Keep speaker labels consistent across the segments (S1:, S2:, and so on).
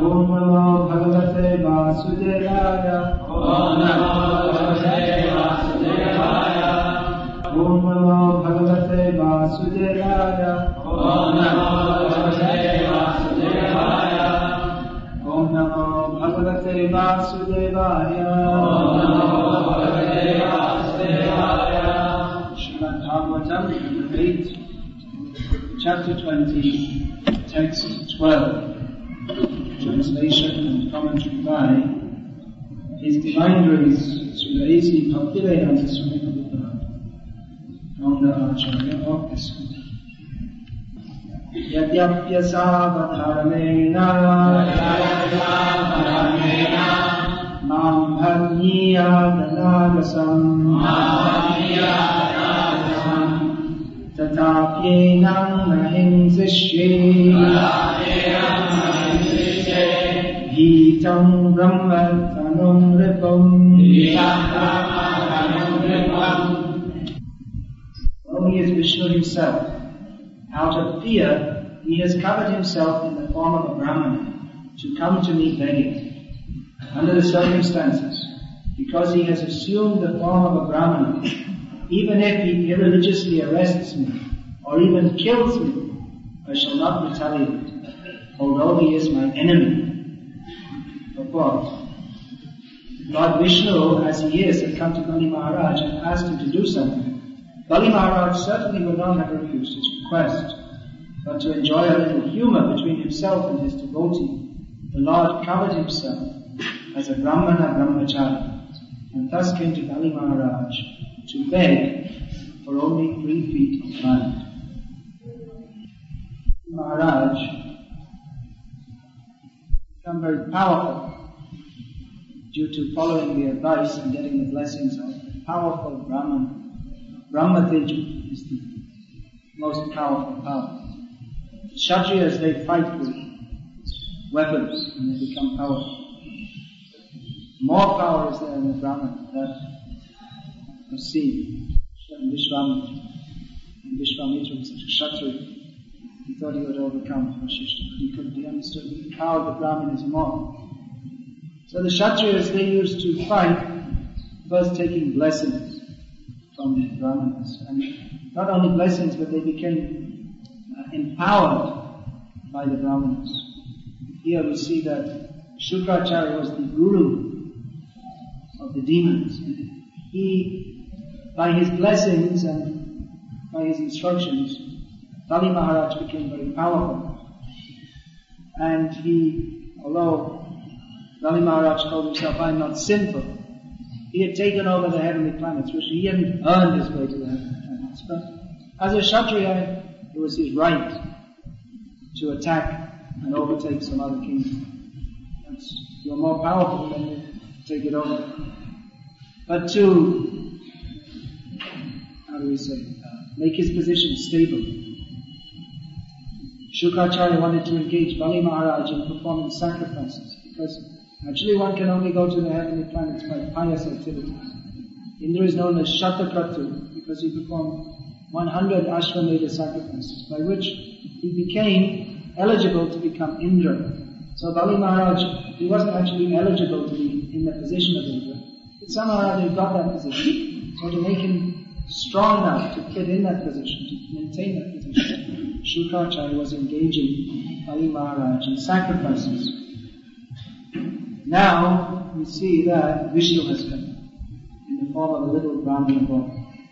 S1: Om Namo Bhagavate Vasudevaya.
S2: Om Namo Bhagavate Vasudevaya.
S1: Om Namo Bhagavate Vasudevaya.
S2: Om Namo Bhagavate Vasudevaya.
S1: Om Namo Bhagavate Vasudevaya.
S2: Om Namo Bhagavate Vasudevaya.
S1: Srimad Bhagavatam, 8, chapter 20, text 12. Translation and commentary by His Divine Grace Srila A.C. Bhaktivedanta Swami Prabhupada, founder Acharya of ISKCON. Yadyapyasavadharamena Mam bhagniya danagasam Tatapyenam nahinsishye Hitam brahma tanum ripam. Well, he is Vishnu himself. Out of fear, he has covered himself in the form of a Brahmana to come to me begging. Under the circumstances, because he has assumed the form of a Brahmana, even if he irreligiously arrests me or even kills me, I shall not retaliate, although he is my enemy. Of course, Lord Vishnu, as he is, had come to Bali Maharaj and asked him to do something. Bali Maharaj certainly would not have refused his request, but to enjoy a little humor between himself and his devotee, the Lord covered himself as a Brahmana Brahmachari, and thus came to Bali Maharaj to beg for only 3 feet of land. Maharaj become very powerful due to following the advice and getting the blessings of a powerful Brahman. Brahma Teja is the most powerful power. The Kshatriyas, they fight with weapons and they become powerful. More power is there in the Brahman that you see. Vishwamitra was such a Kshatriya. He thought he would overcome Vasishtha, but he couldn't. He understood the power of the Brahman is more. So the Kshatriyas, they used to fight, first taking blessings from the Brahmanas. And not only blessings, but they became empowered by the Brahmanas. Here we see that Shukracharya was the guru of the demons. He, by his blessings and by his instructions, Bali Maharaj became very powerful. And he, although Bali Maharaj called himself, I am not sinful, he had taken over the heavenly planets, which he hadn't earned his way to the heavenly planets. But as a Kshatriya, it was his right to attack and overtake some other kingdom. You're more powerful than you take it over. But to, make his position stable, Shukracharya wanted to engage Bali Maharaj in performing sacrifices, because actually one can only go to the heavenly planets by pious activities. Indra is known as Shatakratu because he performed 100 Ashwamedha sacrifices, by which he became eligible to become Indra. So Bali Maharaj, he wasn't actually eligible to be in the position of Indra, but somehow he got that position. So to make him strong enough to fit in that position, to maintain that position, Shukracharya was engaging Bali Maharaj in sacrifices. Now we see that Vishnu has come in the form of a little Brahmana boy.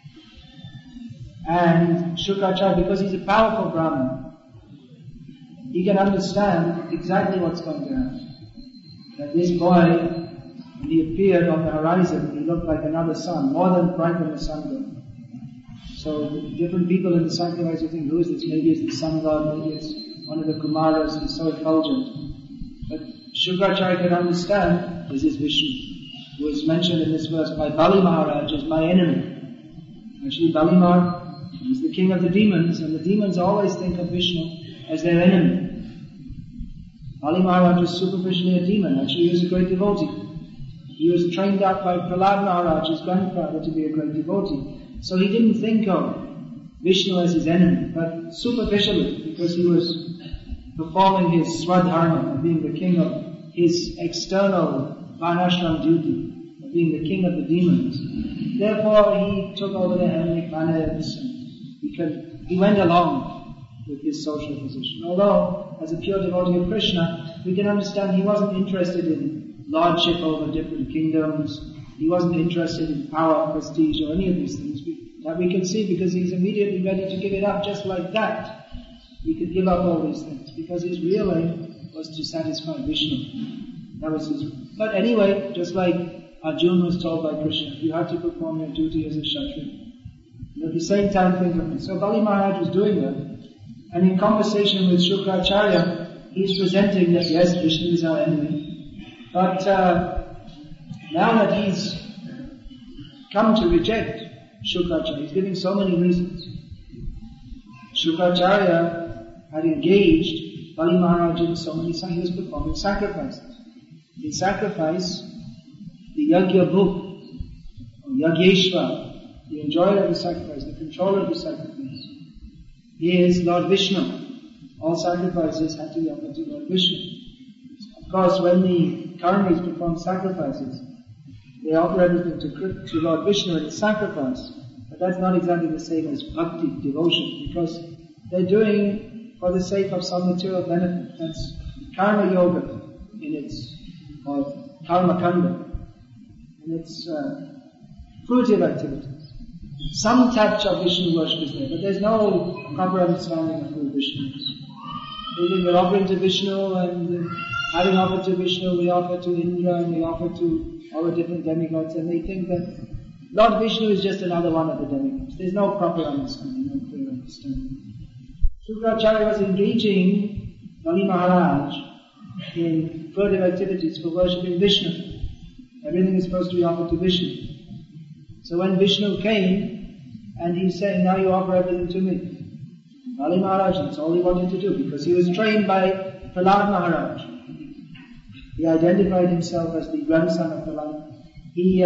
S1: And Shukracharya, because he's a powerful Brahman, he can understand exactly what's going to happen. That this boy, when he appeared on the horizon, he looked like another sun, more than bright than the sun god. So different people in the sacrifice would think, who is this? Maybe it's the sun god, maybe it's one of the Kumaras, he's so effulgent. But Shukracharya could understand, this is Vishnu, who is mentioned in this verse by Bali Maharaj as my enemy. Actually Bali Maharaj is the king of the demons, and the demons always think of Vishnu as their enemy. Bali Maharaj was superficially a demon, actually he was a great devotee. He was trained up by Prahlad Maharaj, his grandfather, to be a great devotee. So he didn't think of Vishnu as his enemy, but superficially, because he was performing his swadharma, of being the king of his external varnashram duty, of being the king of the demons. Therefore, he took over the heavenly planets, and he went along with his social position. Although, as a pure devotee of Krishna, we can understand he wasn't interested in lordship over different kingdoms. He wasn't interested in power, prestige, or any of these things that we can see, because he's immediately ready to give it up just like that. He could give up all these things because his real aim was to satisfy Vishnu. That was his. But anyway, just like Arjuna was told by Krishna, you have to perform your duty as a Kshatriya. And at the same time, think of it. So Bali Maharaj was doing that, and in conversation with Shukracharya, he's presenting that yes, Vishnu is our enemy, but now that he's come to reject Shukracharya, he's giving so many reasons. Shukracharya had engaged Bali Maharaj in so many things. He was performing sacrifices. In sacrifice, the Yajna Bhuk, or Yajneshwar, the enjoyer of the sacrifice, the controller of the sacrifice, is Lord Vishnu. All sacrifices had to be offered to Lord Vishnu. Of course, when the Karmis perform sacrifices, they offer everything to Lord Vishnu in the sacrifice. But that's not exactly the same as bhakti, devotion, because they're doing for the sake of some material benefit. That's karma yoga in its, or karma kanda, in its fruitive activities. Some touch of Vishnu worship is there, but there's no proper understanding of who Vishnu is. They think we're offering to Vishnu, and having offered to Vishnu, we offer to Indra, and we offer to all the different demigods, and they think that Lord Vishnu is just another one of the demigods. There's no proper understanding, no clear understanding. Shukracharya was engaging Bali Maharaj in further activities for worshipping Vishnu. Everything is supposed to be offered to Vishnu. So when Vishnu came, and he's saying, now you offer everything to me. Bali Maharaj, that's all he wanted to do, because he was trained by Prahlad Maharaj. He identified himself as the grandson of Prahlad. He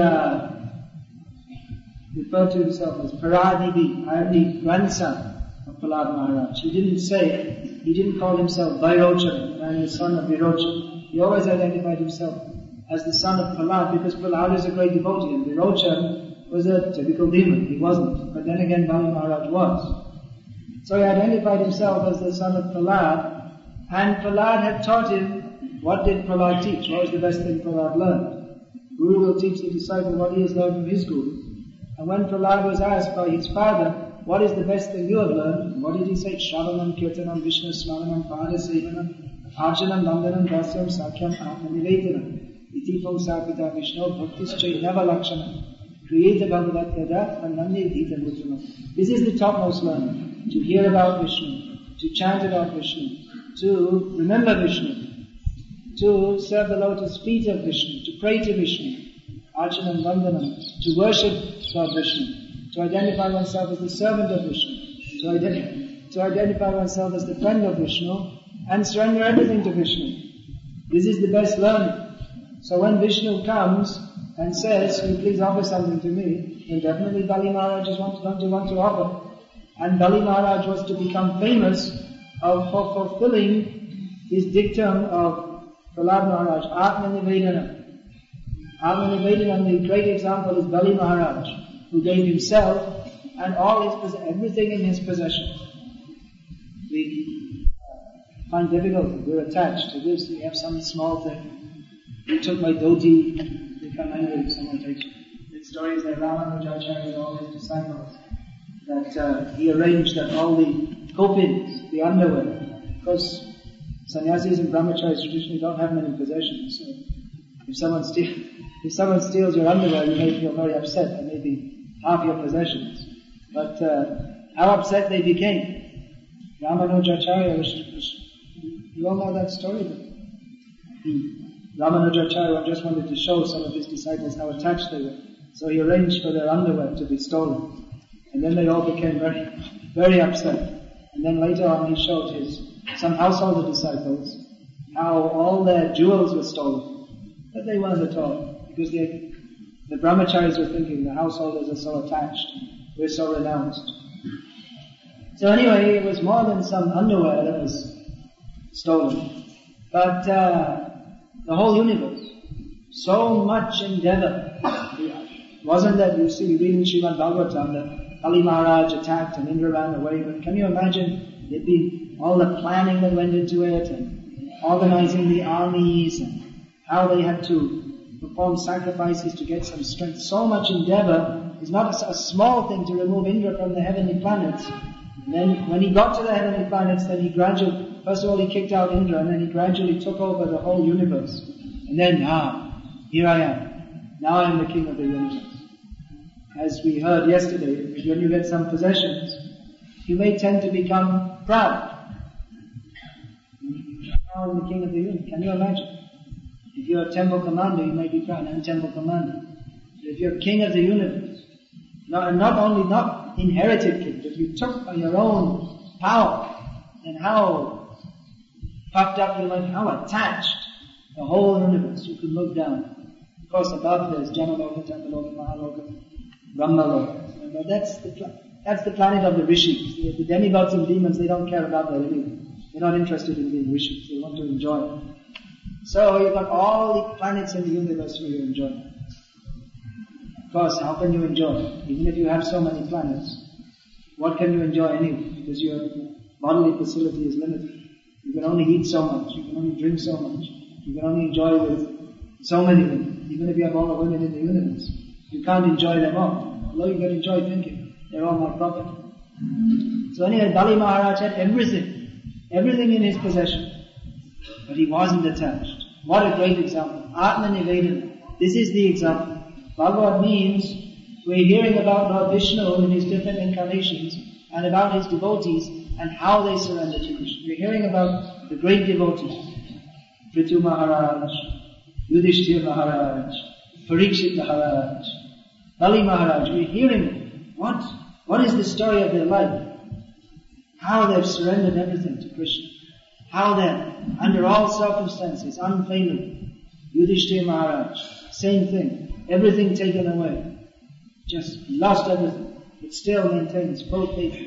S1: referred to himself as Paradidi, I am the grandson of Prahlad Maharaj. He didn't call himself Vairochana, I am the son of Virochana. He always identified himself as the son of Prahlad, because Prahlad is a great devotee, and Virochana was a typical demon. He wasn't. But then again, Bali Maharaj was. So he identified himself as the son of Prahlad, and Prahlad had taught him. What did Prahlad teach? What was the best thing Prahlad learned? Guru will teach the disciple what he has learned from his Guru. And when Prahlad was asked by his father, what is the best thing you have learned? What did he say? Shravanam, Kirtanam, Vishnu Smaranam, Pada Sevanam, Arjanam, Nandanam, Dasyam, Sakyam, Atma Nivedanam, Iti Pungsapita Vishnu, Bhaktis Chay Nava Lakshana, Creator Bhagavat Yada, Anandi Dhita Mutana. This is the topmost learning. To hear about Vishnu, to chant about Vishnu, to remember Vishnu, to serve the lotus feet of Vishnu, to pray to Vishnu, Archanam Vandanam, to worship Lord Vishnu, to identify oneself as the servant of Vishnu, to identify oneself as the friend of Vishnu, and surrender everything to Vishnu. This is the best learning. So when Vishnu comes and says, "Will you please offer something to me?" then definitely Bali Maharaj is going to want to offer. And Bali Maharaj was to become famous for fulfilling his dictum of Prahlad Maharaj, Atma Nivedana. Atma Nivedana, the great example is Bali Maharaj, who gave himself and all his everything in his possession. We find difficulty, we're attached to this, we have some small thing. He took my dhoti, become angry if someone takes it. The story is that Ramanujacharya and all his disciples, that he arranged that all the kopins, the underwear, because sannyasis and brahmacharis traditionally don't have many possessions, so if someone steals your underwear, you may feel very upset, and maybe half your possessions. But how upset they became. Ramanujacharya you all know that story, but Ramanujacharya just wanted to show some of his disciples how attached they were. So he arranged for their underwear to be stolen. And then they all became very, very upset. And then later on he showed some householder disciples how all their jewels were stolen. But they weren't at all. Because the brahmacharis were thinking the householders are so attached. We're so renounced. So anyway, it was more than some underwear that was stolen. But the whole universe, so much endeavor. Wasn't that, you see, you read in Srimad Bhagavatam that Kali Maharaj attacked and Indra ran away, but can you imagine it'd be all the planning that went into it and organizing the armies and how they had to perform sacrifices to get some strength. So much endeavor is not a small thing to remove Indra from the heavenly planets. And then when he got to the heavenly planets, then he gradually, first of all he kicked out Indra, and then he gradually took over the whole universe. And then, here I am. Now I am the king of the universe. As we heard yesterday, when you get some possessions, you may tend to become proud. Now I'm the king of the universe. Can you imagine? If you're a temple commander, you may be proud. I'm temple commander. But if you're king of the universe, not inherited king, but you took by your own power, then how puffed up you might, how attached the whole universe you could look down. Of course, above there's Janaloka, Tapaloka, Mahaloka, Brahmaloka. But that's the planet of the rishis. The demigods and demons, they don't care about that anyway. They're not interested in being rishis. They want to enjoy it. So you've got all the planets in the universe where you enjoy. Of course, how can you enjoy? Even if you have so many planets, what can you enjoy anyway? Because your bodily facility is limited. You can only eat so much, you can only drink so much, you can only enjoy with so many women. Even if you have all the women in the universe, you can't enjoy them all. Although you can enjoy thinking, they're all my property. So anyway, Bali Maharaj had everything in his possession. But he wasn't attached. What a great example. Atma Nivedana. This is the example. Bhagavad means we're hearing about Lord Vishnu in his different incarnations and about his devotees and how they surrender to Krishna. We're hearing about the great devotees. Prithu Maharaj, Yudhishthira Maharaj, Parikshit Maharaj, Bali Maharaj. We're hearing what is the story of their life. How they've surrendered everything to Krishna. How then, under all circumstances, unfailingly, Yudhishthira Maharaj, same thing, everything taken away, just lost everything, but still maintains full faith.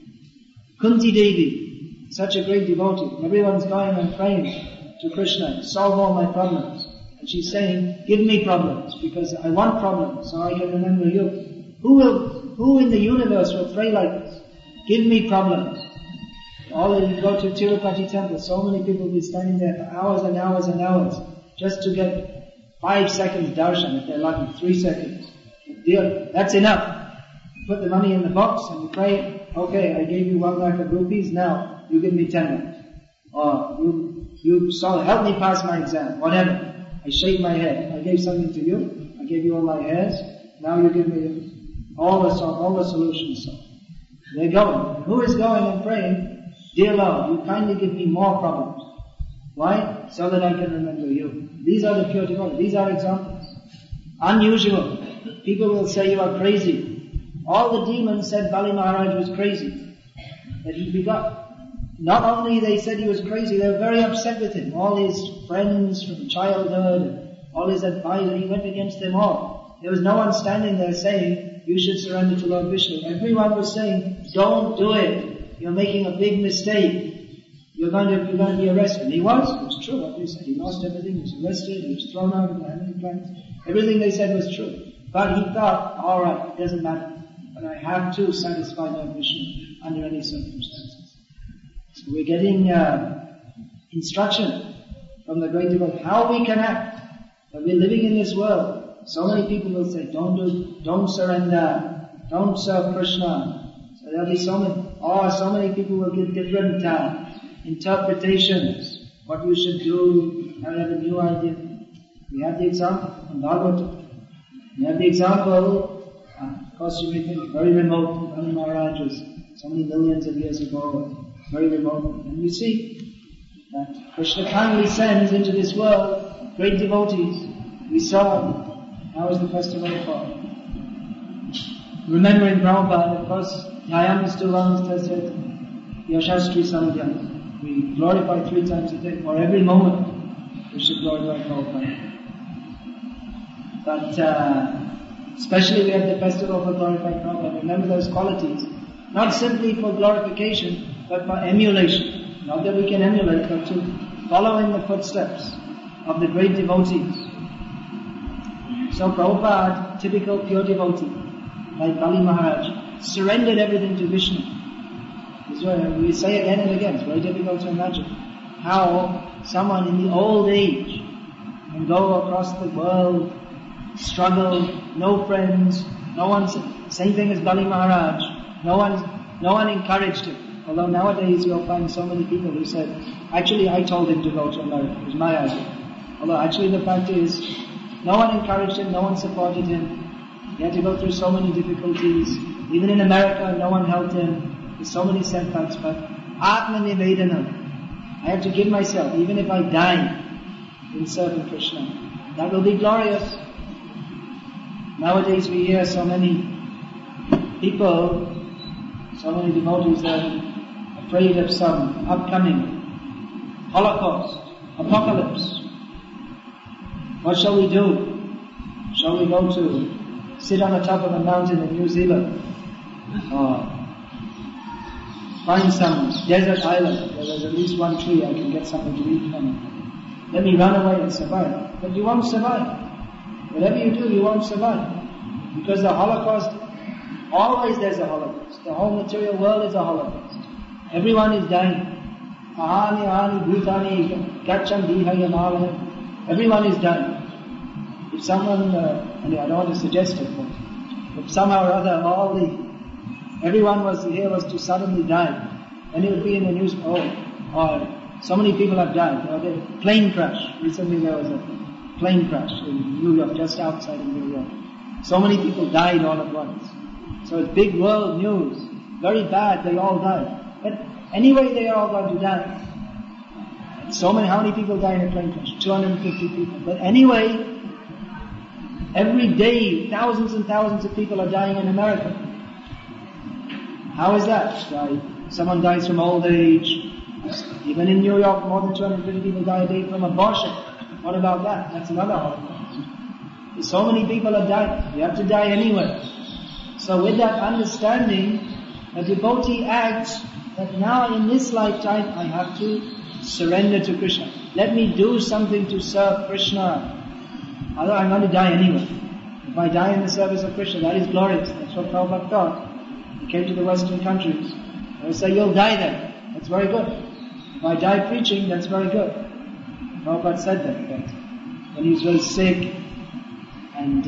S1: Kunti Devi, such a great devotee, everyone's going and praying to Krishna, solve all my problems. And she's saying, give me problems, because I want problems, so I can remember you. Who in the universe will pray like this? Give me problems. All of you go to Tirupati temple, so many people will be standing there for hours and hours and hours just to get 5 seconds darshan, if they're lucky, 3 seconds. Dear, that's enough. You put the money in the box and you pray, okay, I gave you 1 lakh of rupees, now you give me 10 lakhs. Or you help me pass my exam, whatever. I shake my head. I gave something to you, I gave you all my hairs, now you give me all the solutions. So they're going. Who is going and praying? Dear Lord, you kindly give me more problems. Why? So that I can remember you. These are the pure devotees. These are examples. Unusual. People will say you are crazy. All the demons said Bali Maharaj was crazy. That he begot. Not only they said he was crazy, they were very upset with him. All his friends from childhood, all his advisors, he went against them all. There was no one standing there saying, you should surrender to Lord Vishnu. Everyone was saying, don't do it. You're making a big mistake. You're going to be arrested. And he was. It was true what they said. He lost everything. He was arrested. He was thrown out of the heavenly planets. Everything they said was true. But he thought, all right, it doesn't matter. But I have to satisfy Lord Vishnu under any circumstances. So we're getting instruction from the great devotee how we can act. But we're living in this world. So many people will say, don't surrender. Don't serve Krishna. There'll be so many people will give different interpretations, what you should do, and have a new idea. We have the example from Bhagavatam. We have the example, of course you may think, very remote. Bali Maharaj was so many millions of years ago, very remote. And you see that Krishna kindly sends into this world great devotees. We saw, now is the festival for remembering Prabhupada, of course. Dhyan still runs tested Yashastri Samdhyam. We glorify 3 times a day. For every moment we should glorify Prabhupada. But especially we have the festival for glorifying Prabhupada. Remember those qualities. Not simply for glorification, but for emulation. Not that we can emulate, but to follow in the footsteps of the great devotees. So Prabhupada, typical pure devotee, like Bali Maharaj, surrendered everything to Vishnu. We say again and again, it's very difficult to imagine how someone in the old age can go across the world, struggle, no friends, no one, same thing as Bali Maharaj, no one encouraged him. Although nowadays you'll find so many people who said, actually I told him to go to America, it was my idea. Although actually the fact is, no one encouraged him, no one supported him. He had to go through so many difficulties. Even in America, no one helped him. There's so many setbacks, but Atma Nivedana, I have to give myself, even if I die in serving Krishna. That will be glorious. Nowadays we hear so many people, so many devotees are afraid of some upcoming Holocaust, apocalypse. What shall we do? Shall we go to sit on the top of a mountain in New Zealand? Or find some desert island where there's at least one tree I can get something to eat from. Let me run away and survive. But you won't survive. Whatever you do, you won't survive. Because the Holocaust, always there's a Holocaust. The whole material world is a Holocaust. Everyone is dying. Ahani, ahani, bhutani, gachan, diha, yamala. Everyone is dying. If someone, I don't want to suggest it, but if somehow or other everyone was to suddenly die, then it would be in the news, or so many people have died, or the plane crash. Recently there was a plane crash in New York, just outside of New York. So many people died all at once. So it's big world news. Very bad, they all died. But anyway, they are all going to die. So many, how many people die in a plane crash? 250 people. But anyway, every day, thousands and thousands of people are dying in America. How is that? Someone dies from old age. Even in New York, more than 250 people die a day from abortion. What about that? That's another Holocaust. So many people are dying. You have to die anyway. So with that understanding, a devotee acts that now in this lifetime I have to surrender to Krishna. Let me do something to serve Krishna. Although I'm going to die anyway. If I die in the service of Krishna, that is glorious. That's what Prabhupada thought. He came to the Western countries. They would say, you'll die there. That's very good. If I die preaching, that's very good. Prabhupada said that when he was very sick and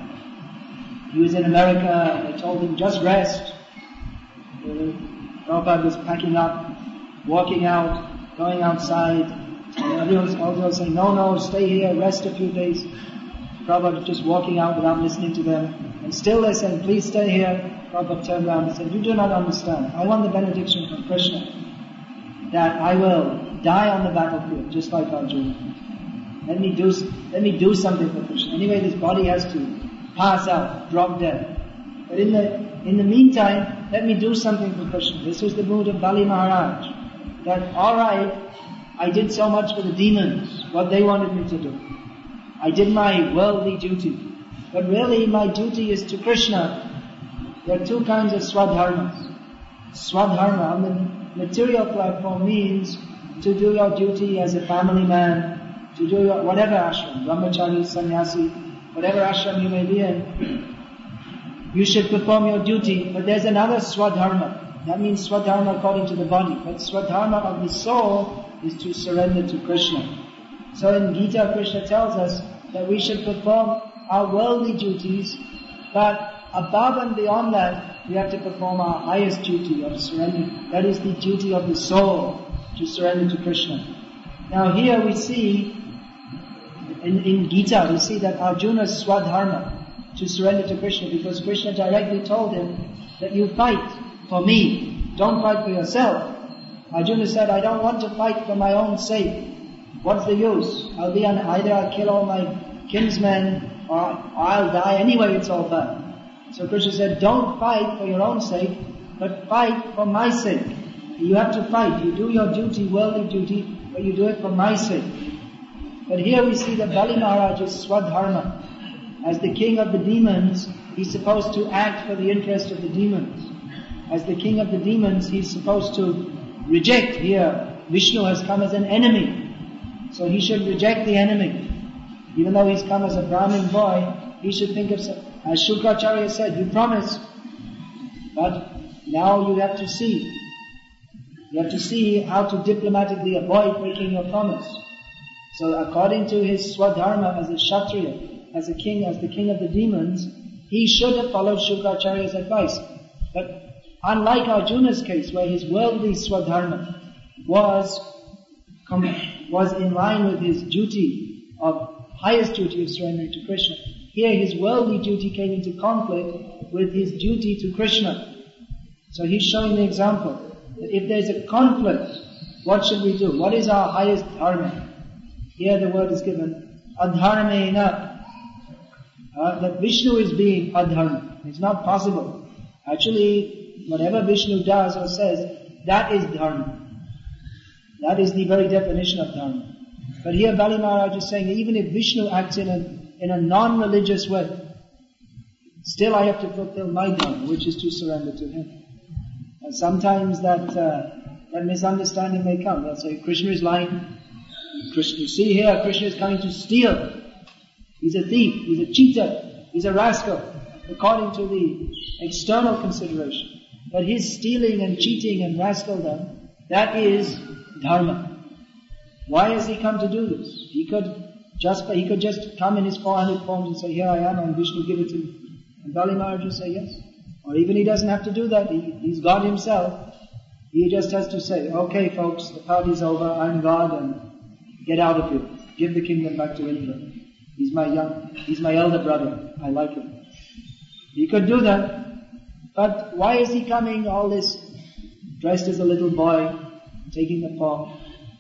S1: he was in America and they told him, just rest. Prabhupada was packing up, walking out, going outside, and everyone was saying, no, stay here, rest a few days. Prabhupada was just walking out without listening to them. And still they're saying, please stay here. Prabhupada turned around and said, you do not understand. I want the benediction from Krishna that I will die on the battlefield, just like Arjuna. Let me do something for Krishna. Anyway, this body has to pass out, drop dead. But in the meantime, let me do something for Krishna. This was the mood of Bali Maharaj. That, alright, I did so much for the demons, what they wanted me to do. I did my worldly duty. But really, my duty is to Krishna. There are two kinds of swadharmas. Swadharma on the material platform means to do your duty as a family man, to do your whatever ashram, brahmachari, sannyasi, whatever ashram you may be in, you should perform your duty. But there's another swadharma. That means swadharma according to the body. But swadharma of the soul is to surrender to Krishna. So in Gita, Krishna tells us that we should perform our worldly duties, but above and beyond that, we have to perform our highest duty of surrender. That is the duty of the soul, to surrender to Krishna. Now here we see, in Gita, we see that Arjuna's swadharma, to surrender to Krishna, because Krishna directly told him that you fight for me, don't fight for yourself. Arjuna said, I don't want to fight for my own sake. What's the use? Either I'll kill all my kinsmen, or I'll die anyway, it's all bad. So Krishna said, don't fight for your own sake, but fight for my sake. You have to fight. You do your duty, worldly duty, but you do it for my sake. But here we see that Bali Maharaj is swadharma. As the king of the demons, he's supposed to act for the interest of the demons. As the king of the demons, he's supposed to reject here Vishnu has come as an enemy. So he should reject the enemy. Even though he's come as a Brahmin boy, he should think of, as Shukracharya said, you promised. But now you have to see. You have to see how to diplomatically avoid breaking your promise. So according to his Swadharma as a Kshatriya, as the king of the demons, he should have followed Shukracharya's advice. But unlike Arjuna's case, where his worldly Swadharma was in line with his duty highest duty of surrendering to Krishna, here his worldly duty came into conflict with his duty to Krishna. So he's showing the example that if there's a conflict, what should we do? What is our highest dharma? Here the word is given, adharmena. That Vishnu is being adharma. It's not possible. Actually, whatever Vishnu does or says, that is dharma. That is the very definition of dharma. But here Bali Maharaj is saying that even if Vishnu acts in a non-religious way, still I have to fulfill my dharma, which is to surrender to him. And sometimes that misunderstanding may come. They'll say, Krishna is lying. You see here, Krishna is coming to steal. He's a thief, he's a cheater, he's a rascal, according to the external consideration. But his stealing and cheating and rascaldom, that is dharma. Why has he come to do this? He could just come in his 400 forms and say, here I am, and Vishnu give it to me. And Bali Maharaj will say yes. Or even he doesn't have to do that. He's God himself. He just has to say, okay folks, the party's over, I'm God, and get out of here. Give the kingdom back to Indra. He's my elder brother. I like him. He could do that. But why is he coming all this dressed as a little boy, taking the form?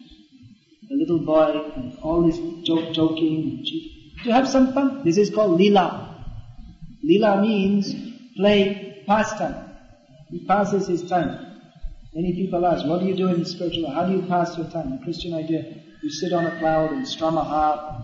S1: A little boy, and all this joking and cheating. To have some fun. This is called lila. Lila means play, pastime. He passes his time. Many people ask, what do you do in the spiritual life? How do you pass your time? The Christian idea, you sit on a cloud and strum a harp.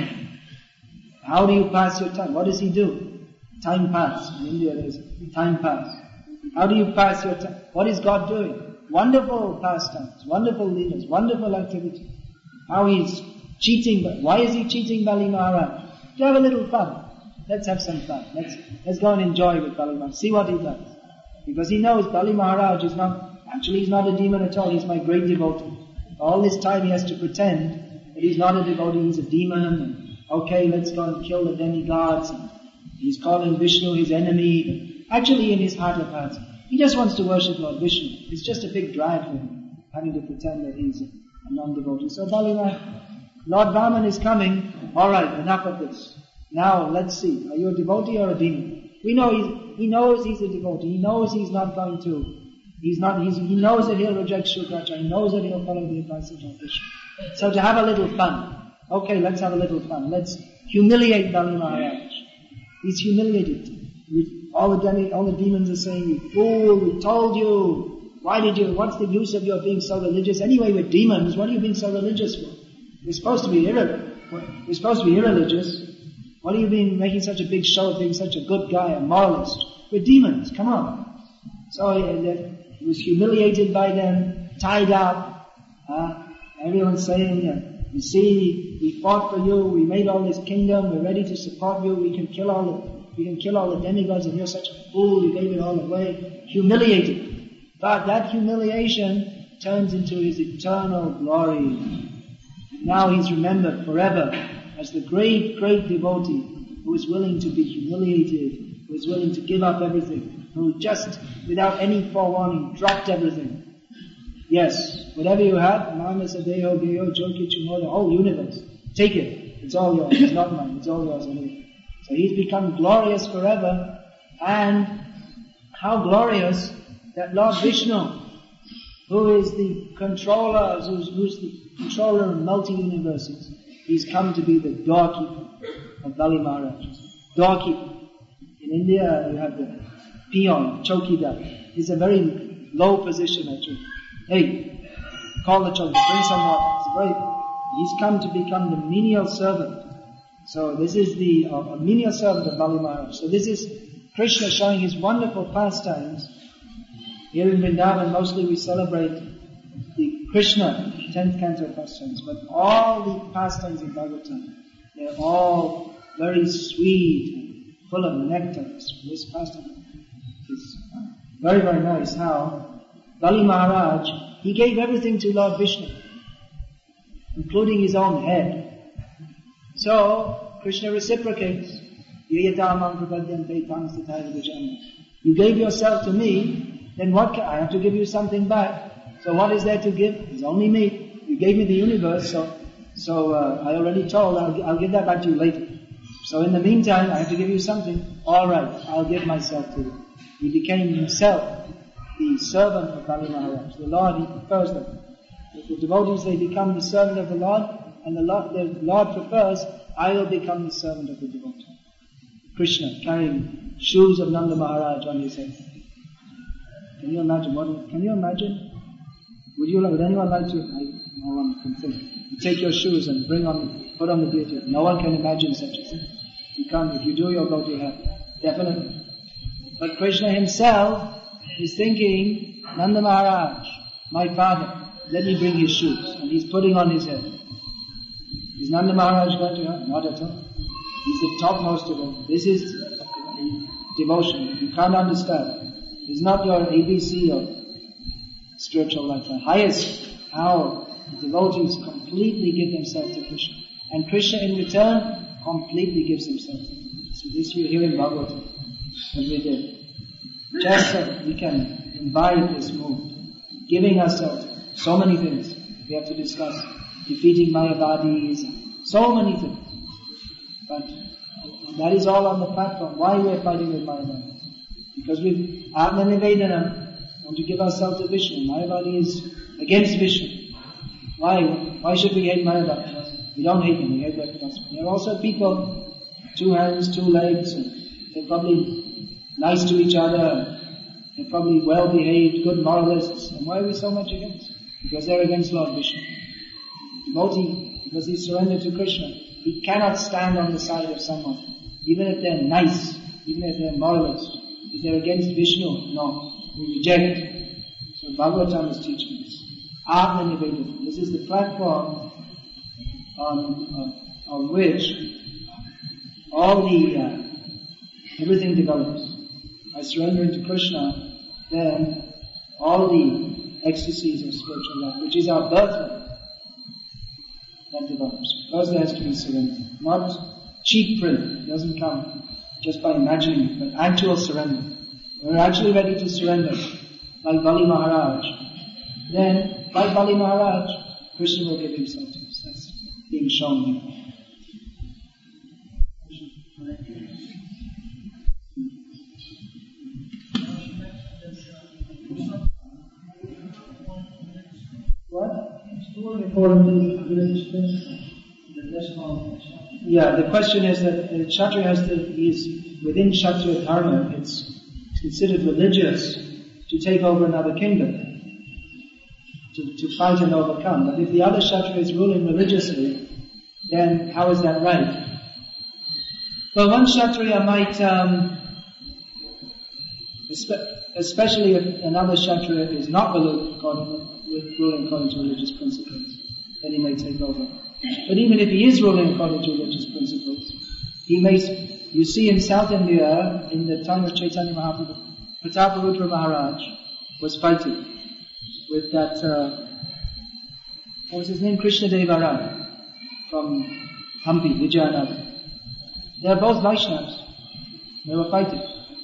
S1: How do you pass your time? What does he do? Time pass. In India there's time pass. How do you pass your time? What is God doing? Wonderful pastimes, wonderful leaders, wonderful activity. How he's cheating. Why is he cheating Bali Maharaj? To have a little fun. Let's have some fun. Let's go and enjoy with Bali Maharaj. See what he does. Because he knows Bali Maharaj he's not a demon at all. He's my great devotee. All this time he has to pretend that he's not a devotee, he's a demon. And, okay, let's go and kill the demigods. And he's calling Vishnu his enemy. Actually, in his heart of hearts, he just wants to worship Lord Vishnu. It's just a big drag for him, having to pretend that he's a non-devotee. So Bali Maharaj, Lord Vaman is coming. All right, enough of this. Now let's see. Are you a devotee or a demon? We know he knows he's a devotee. He knows he's not going to. He knows that he'll reject Shukracharya. He knows that he'll follow the advice of Lord Vishnu. So to have a little fun. Okay, let's have a little fun. Let's humiliate Bali Maharaj. He's humiliated. All the demons are saying, you fool, we told you. What's the use of your being so religious? Anyway, we're demons. What are you being so religious for? We're supposed to be irreligious. What are you making such a big show of being such a good guy, a moralist? We're demons, come on. So he was humiliated by them, tied up. Everyone's saying, you see, we fought for you, we made all this kingdom, we're ready to support you, we can kill all the demigods, and you're such a fool, you gave it all away. Humiliated. But that humiliation turns into his eternal glory. Now he's remembered forever as the great, great devotee who is willing to be humiliated, who is willing to give up everything, who just, without any forewarning, dropped everything. Yes, whatever you have, Mama Sadeho, Geyo, Joki, Chumo, the whole universe, take it. It's all yours. It's not mine. It's all yours anyway. So he's become glorious forever. And how glorious that Lord Vishnu, who is the controller, who's the controller of multi-universes, he's come to be the doorkeeper of Bali Maharaj. Doorkeeper. In India, you have the peon, chowkidar. It's a very low position actually. Hey, call the chowkidar, bring some water. He's come to become the menial servant. So this is the menial servant of Bali Maharaj. So this is Krishna showing his wonderful pastimes. Here in Vrindavan, mostly we celebrate the Krishna 10th canto pastimes, but all the pastimes in Bhagavatam, they're all very sweet and full of nectar. This pastime is very, very nice how Bali Maharaj, he gave everything to Lord Vishnu, including his own head. So, Krishna reciprocates. You gave yourself to me, then what I have to give you something back. So what is there to give? It's only me. You gave me the universe, so I already told, I'll give that back to you later. So in the meantime, I have to give you something. All right, I'll give myself to you. He became himself the servant of Bali Maharaj. The Lord, he prefers them. The devotees, they become the servant of the Lord, and the Lord prefers, I will become the servant of the devotee. Krishna carrying shoes of Nanda Maharaj on his head. Can you imagine? Would anyone like to? No one can think. You take your shoes and put on the deity. No one can imagine such a thing. You can't. If you do, you'll go to hell. Definitely. But Krishna himself is thinking, Nanda Maharaj, my father, let me bring his shoes. And he's putting on his head. Is Nanda Maharaj going to hell? Not at all. He's the topmost of all. This is devotion. You can't understand. It's not your ABC of spiritual life. The highest power, the devotees completely give themselves to Krishna. And Krishna in return completely gives himself to them. So this we hear in Bhagavatam every day. Just so we can imbibe this mood. Giving ourselves so many things we have to discuss. Defeating Mayavadis, so many things. But that is all on the platform. Why we are fighting with Mayavadis? Because with Atma Nivedana, we want to give ourselves to Vishnu. Mayavadi is against Vishnu. Why? Why should we hate Mayavadi? We don't hate them, we hate their philosophy. There are also people, 2 hands, 2 legs, and they're probably nice to each other, they're probably well-behaved, good moralists. And why are we so much against? Because they're against Lord Vishnu. Devotee, because he surrendered to Krishna, he cannot stand on the side of someone, even if they're nice, even if they're moralists. If they're against Vishnu, no, we reject. So Bhagavatam is teaching us. Atma Nivedana. This is the platform on which all everything develops. By surrendering to Krishna, then all the ecstasies of spiritual life, which is our birthright, that develops. First there has to be surrender. Not cheap print. It doesn't come just by imagining it, but actual surrender. When we're actually ready to surrender, like Bali Maharaj, then, like Bali Maharaj, Krishna will give himself to us. That's being shown here. What? Yeah, the question is that Kshatriya is within Kshatriya Dharma, it's considered religious to take over another kingdom, to fight and overcome. But if the other Kshatriya is ruling religiously, then how is that right? Well, one Kshatriya might, especially if another Kshatriya is not ruling according to religious principles, then he may take over. But even if he is ruling according to religious principles, you see in South India, in the time of Chaitanya Mahaprabhu, Prataparudra Maharaj was fighting with that, what was his name? Krishnadeva Rai from Hampi, Vijayanagar. They are both Vaishnavas. They were fighting.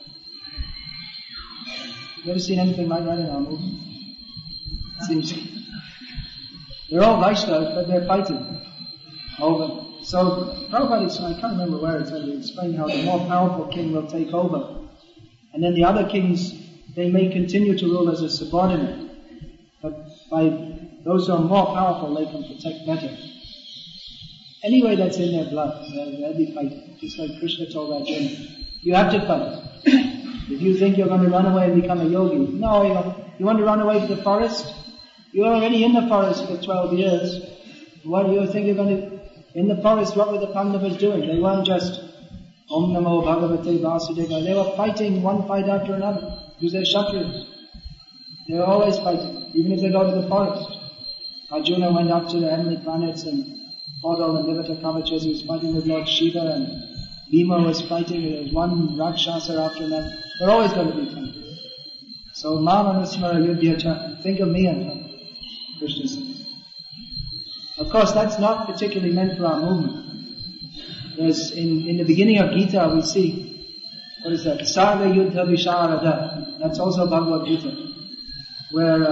S1: You ever seen anything like that in our movie? Seems they're all Vaishnavas, but they're fighting over. So Prabhupada, I can't remember where it's only explained how the more powerful king will take over. And then the other kings, they may continue to rule as a subordinate. But by those who are more powerful, they can protect better. Anyway, that's in their blood. They'll be fighting. Just like Krishna told Arjuna. You have to fight. If you think you're going to run away and become a yogi, no, you want to run away to the forest? You're already in the forest for 12 years. What do you think you're going to... In the forest, what were the Pandavas doing? They weren't just Om Namo Bhagavate Vasudeva. They were fighting one fight after another. Because they're Kshatriyas. They're always fighting, even if they go to the forest. Arjuna went up to the heavenly planets and fought all the Nivata Kavachas. He was fighting with Lord Shiva, and Bhima was fighting. There was one Rakshasa after another. They're always going to be fighting. So, Mananusmara Yudhyacha, think of me and him, Krishna says. Of course, that's not particularly meant for our movement. There's, in the beginning of Gita, we see, what is that? Sarva Yuddha Visharada. That's also Bhagavad Gita, where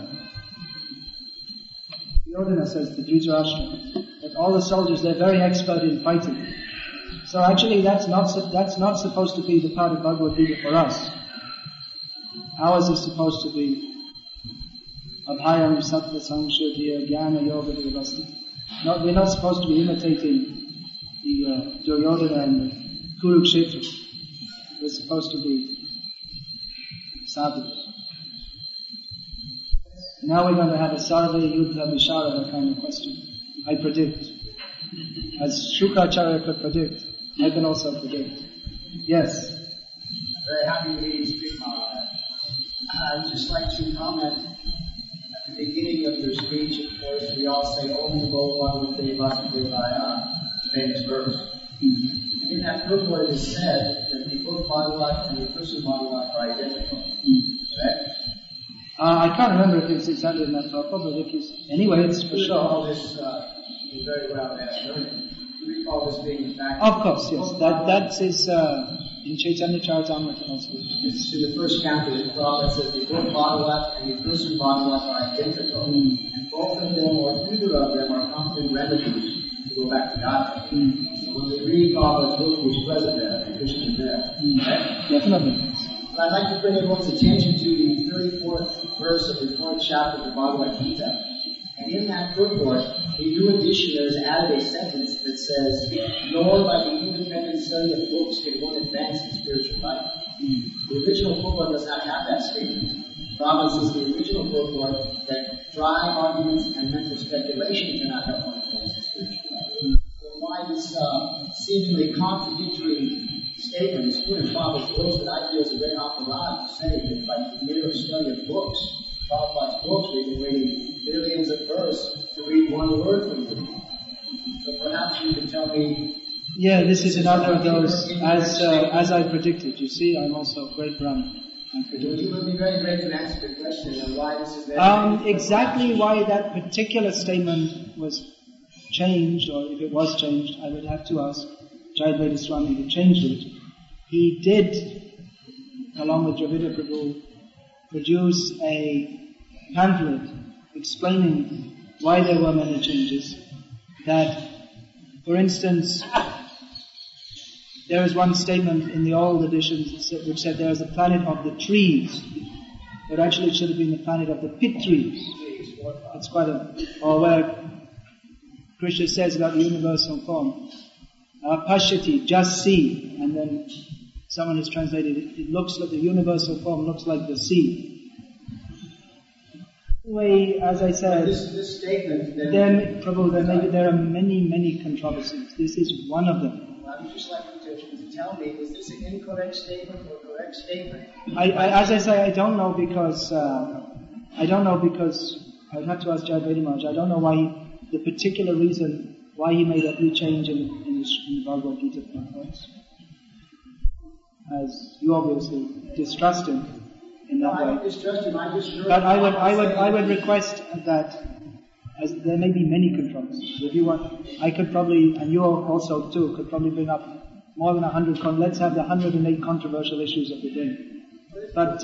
S1: Yodhana says to Dhritarashtra that all the soldiers, they're very expert in fighting. So actually that's not supposed to be the part of Bhagavad Gita for us. Ours is supposed to be Abhayam Sattva Samshuddhiya Jnana Yoga Devasti. We're not supposed to be imitating the Duryodhana and the Kurukshetra. We're supposed to be sadhus. Now we're going to have a Sarva Yuddha Visharada kind of question. I predict. As Shukracharya could predict, I can also predict. Yes?
S3: Very happy to hear you speak, Maharaj. I'd just like to comment, at the beginning of your speech, of course, we all say, Om Namo Bhagavate Vasudevaya, famous verse. And in that purport it is said that the book Bhagavat and the Krishna Bhagavat are identical. Correct?
S1: I can't remember if it's exactly in that purport, but if it's, anyway, it's for sure.
S3: All this is very well learning. You recall this being a fact?
S1: Of course, yes. That is in Chaitanya Charitamrita also.
S3: It's in the first canto, the Prabhupada says the book Bhagavat and the Krishna Bhagavat are identical. And both of them, or either of them, are competent remedies to go back to God. So when we read Bhagavad's book, who's present there, and Krishna is there. Right?
S1: Definitely.
S3: But I'd like to bring everyone's attention to the 34th verse of the 4th chapter of the Bhagavad Gita. And in that purport, a new edition has added a sentence that says, nor by the independent study of books can one advance in spiritual life. The original purport does not have that statement. Prabhupada says the original purport that dry arguments and mental speculation cannot help one advance in spiritual life. So why this seemingly contradictory statement is put in Prabhupada's books that I feel is a great operatic to say that by the mere study of books, Prabhupada's books, we've been waiting billions of verse to read one word from you. So perhaps you can tell me.
S1: Yeah, this is another of those, as I predicted. You see, I'm also a great Brahmin.
S3: You would be very great to answer the question on why this is there.
S1: Exactly why that particular statement was changed, or if it was changed, I would have to ask Jayadvaita Swami who changed it. He did, along with Dravida Prabhu, produce a pamphlet explaining why there were many changes. That, for instance, there is one statement in the old editions which said there is a planet of the trees, but actually it should have been the planet of the pit trees. It's quite or where Krishna says about the universal form, Pashyati, just see, and then someone has translated it looks like the universal form looks like the sea. Anyway, as I said,
S3: this statement,
S1: then Prabhu, there are many controversies. This is one of them.
S3: I'd just like you to tell me, is this an incorrect statement or a correct statement?
S1: As I say, I don't know because I would have to ask Jayadvaita Maharaj. I don't know why the particular reason why he made every change in the Bhagavad Gita purports. As you obviously distrust him in that way.
S3: I don't distrust him. I just
S1: but I would request that, as there may be many controversies. If you want, I could probably, and you also too, could probably bring up more than 100. Let's have the 108 controversial issues of the day. But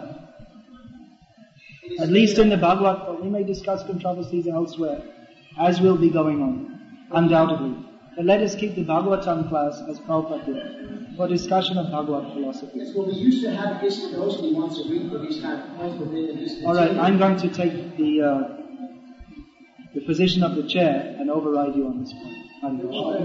S1: at least in the Bhagavad, we may discuss controversies elsewhere, as will be going on, undoubtedly. But let us keep the Bhagavatam class as Prabhupada did, for discussion of Bhagavad philosophy.
S3: Yes, well, we used to have Istadosti once a week for these kind of points within the distance.
S1: All right, I'm going to take the position of the chair and override you on this point. Hare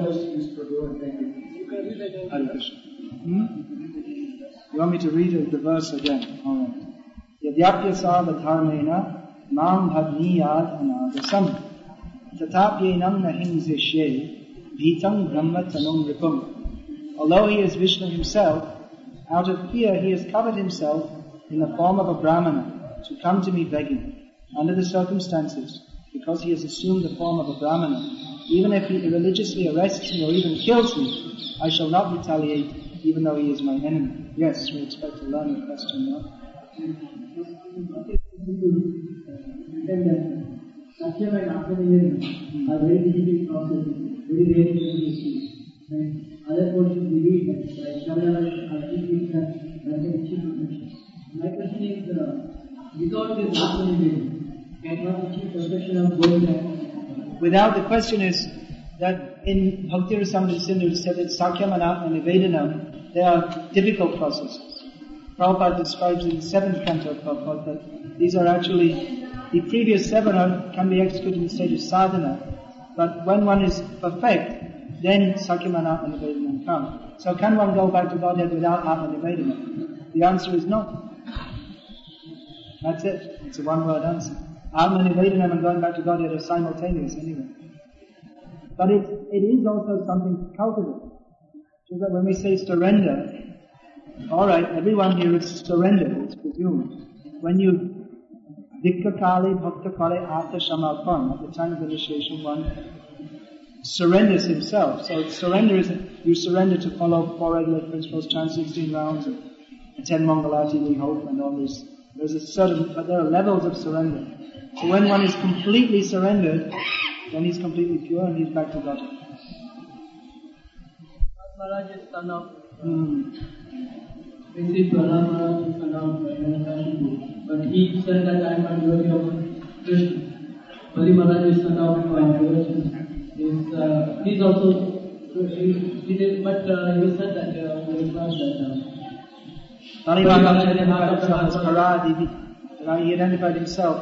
S1: Krishna. You want me to read the verse again? All right. Yadyapyasa dharmena mam bhagniyad anagasam tatapyenam nahimzishye bhitang brahmatanum ripum. Although he is Vishnu himself, out of fear he has covered himself in the form of a brahmana to come to me begging. Under the circumstances, because he has assumed the form of a Brahmana. Even if he religiously arrests me or even kills me, I shall not retaliate, even though he is my enemy. Yes, we expect to learn the question now.
S4: Sakyam and Atmaniyam are very difficult processes, very rare in history. And other portions we read, like Sharana are teaching that achieve perfection. My question is, without this Atmaniyam, can one achieve perfection of going back?
S1: Without, the question is that in Bhakti Rasamrita Sindhu it said that Sakyam and Nivedanam, they are difficult processes. Prabhupada describes in the 7th canto of Prabhupada that these are actually, the previous 7 can be executed in the stage of sadhana, but when one is perfect, then Sakyam and Nivedanam come. So can one go back to Godhead without Atma Nivedanam? The answer is no. That's it. It's a one-word answer. Atma Nivedanam and going back to Godhead are simultaneous anyway. But it is also something to cultivate. So that when we say surrender, alright, everyone here is surrendered, it's presumed. When you Dikka Kali Bhakta Kali Artha Shamarpan, at the time of initiation, one surrenders himself. So surrender is, you surrender to follow 4 regular principles, chant 16 rounds, and attend Mangalati, we hope, and all this. There's a certain, but there are levels of surrender. So when one is completely surrendered, then he's completely pure and he's back to God.
S4: Maharaj is son of, we see Prahlad Maharaj is son of Hiranyakashipu, but he said that I am a devotee of Krishna. Bali Maharaj is son of devotion. He's also, he did, but he said that he was not that.
S1: Bali Maharaj identified himself as Parad, he identified himself.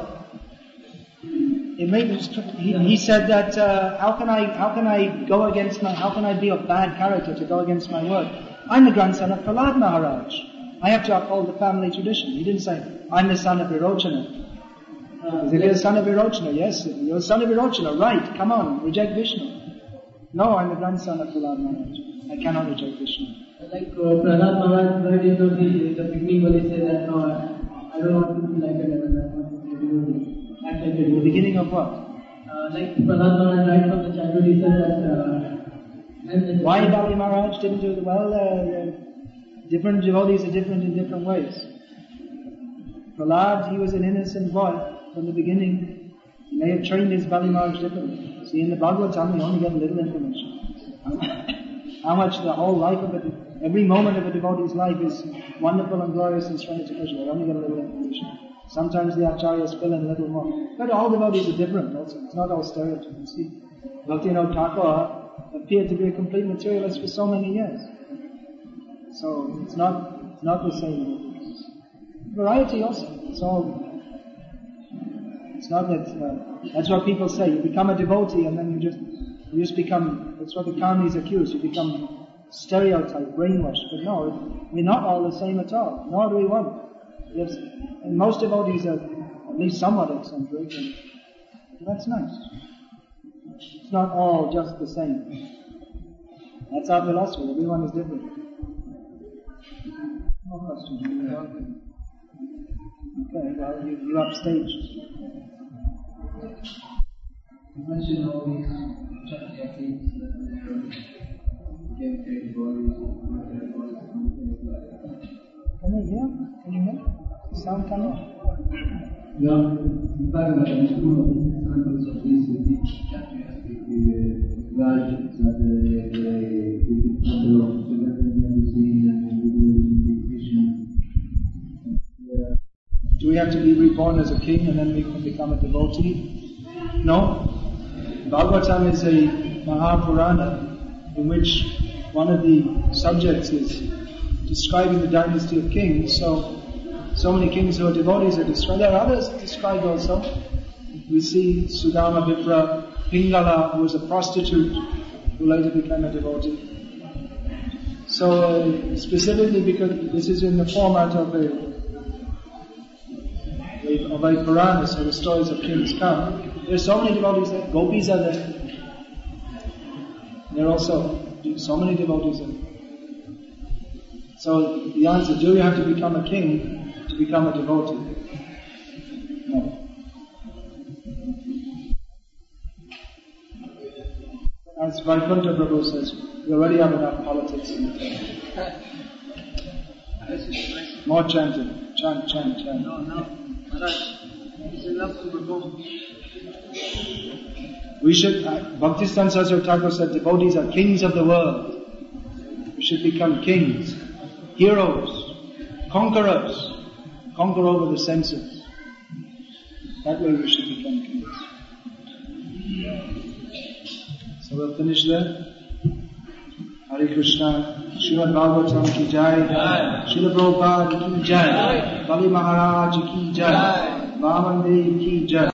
S1: He said that how can I go against how can I be of bad character to go against my word? I'm the grandson of Prahlad Maharaj. I have to uphold the family tradition. He didn't say I'm the son of Virochana. Is it the son of Virochana? Yes, you're the son of Virochana. Right? Come on, reject Vishnu. No, I'm the grandson of Prahlad Maharaj. I cannot reject Vishnu.
S4: Like Prahlad Maharaj heard in the beginning when he said that no, I don't want to be like a devil. I want to be a devotee.
S1: The beginning of what?
S4: Like Prahlad Maharaj, right from the childhood, he said that.
S1: Why Bali Maharaj didn't do it? Well, different devotees are different in different ways. Prahlad, he was an innocent boy from the beginning. He may have trained his Bali Maharaj differently. See, in the Bhagavatam, we only get a little information. How much the whole life of it, every moment of a devotee's life is wonderful and glorious and surrender to Krishna. We only get a little information. Sometimes the acharyas fill in a little more. But all devotees are different also. It's not all stereotypes. See, Bhaktivinoda Thakur appeared to be a complete materialist for so many years. So it's not the same. Variety also. It's not that, that's what people say. You become a devotee and then you just become, that's what the karmis accuse. You become stereotyped, brainwashed. But no, we're not all the same at all. Nor do we want. Yes, and most devotees are at least somewhat eccentric, and that's nice. It's not all just the same. That's our philosophy. Everyone is different. No question. Okay, well, you upstage.
S4: You mentioned all these chant techniques that get created bodies.
S1: Can you hear? Can you hear? Sound coming?
S4: Yeah, in fact, the examples of this chant technique with Raj, that the number of medicine and Krishna.
S1: Do we have to be reborn as a king and then we can become a devotee? No. Bhagavatam is a Mahapurana in which one of the subjects is describing the dynasty of kings. So many kings who are devotees are described. There are others described also. We see Sudama Vipra, Pingala, who was a prostitute, who later became a devotee. So specifically because this is in the format of a Purana, so the stories of kings come. There are so many devotees there. Gopis are there. There are also so many devotees there. So the answer, do you have to become a king to become a devotee? No. As Vaikuntha Prabhu says, we already have enough politics in the temple. More chanting. Chant.
S4: No. Maharaj, it's enough to perform.
S1: We should, Bhaktisiddhanta Saraswati Thakur said, devotees are kings of the world. We should become kings, heroes, conquerors, conquer over the senses. That way we should become kings. So we'll finish there. Hare Krishna. Srimad Bhagavatam ki jai. Srila Prabhupada ki jai. Bali Maharaj ki jai. Vaman Dev ki jai.